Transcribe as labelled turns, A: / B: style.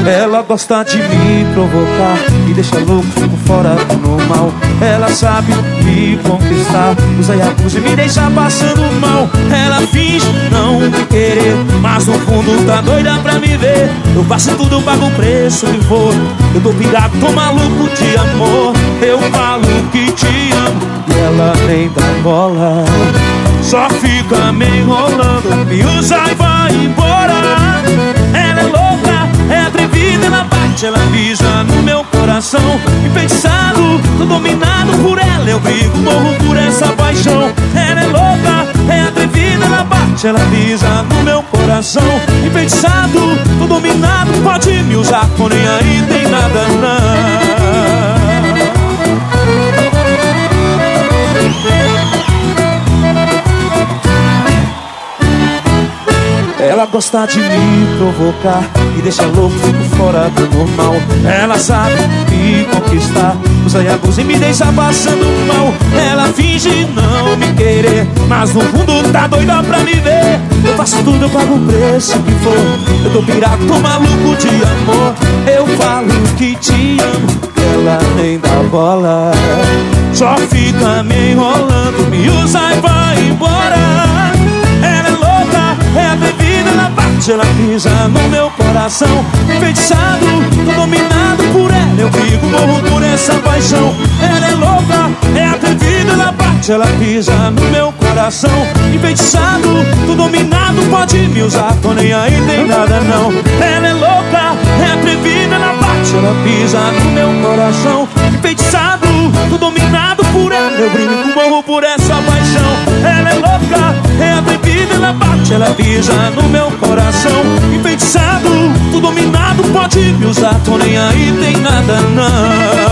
A: Ela gosta de me provocar, me deixa louco, fico fora do normal. Ela sabe me conquistar, usa e abusa e me deixa passando mal. Ela finge não me querer, mas no fundo tá doida pra me ver. Eu faço tudo, eu pago o preço que for. Eu tô pirado, tô maluco de amor. Eu falo que te amo e ela nem dá bola. Só fica me enrolando, me usa e vai embora. Ela é louca, é atrevida, ela bate, ela pisa no meu coração. Enfeitiçado, tô dominado por ela. Eu brigo, morro por essa paixão. Ela é louca, é atrevida, ela bate, ela pisa no meu coração. Enfeitiçado, tô dominado, pode me usar, tô nem aí, tem nada não. Ela gosta de me provocar, me deixa louco, fico fora do normal. Ela sabe me conquistar, usa e abusa e me deixa passando mal. Ela finge não me querer, mas no fundo tá doida pra me ver. Eu faço tudo, eu pago o preço que for. Eu tô pirado, tô maluco de amor. Eu falo que te amo, ela nem dá bola. Só fica me enrolando, me usa e vai embora. Ela é louca, é atrevida, ela bate, ela pisa no meu coração. Enfeitiçado, tô dominado por ela. Eu brigo, morro por essa paixão. Ela é louca, é atrevida, ela bate, ela pisa no meu coração. Enfeitiçado, tô dominado, pode me usar, tô nem aí, tem nada não. Ela é louca, é atrevida, ela bate, ela pisa no meu coração. Enfeitiçado, tô dominado por ela. Eu brigo, morro por essa paixão. Ela é louca, é atrevida, ela bate, ela pisa no meu coração. Enfeitiçado, tô dominado, pode me usar, tô nem aí, tem nada não.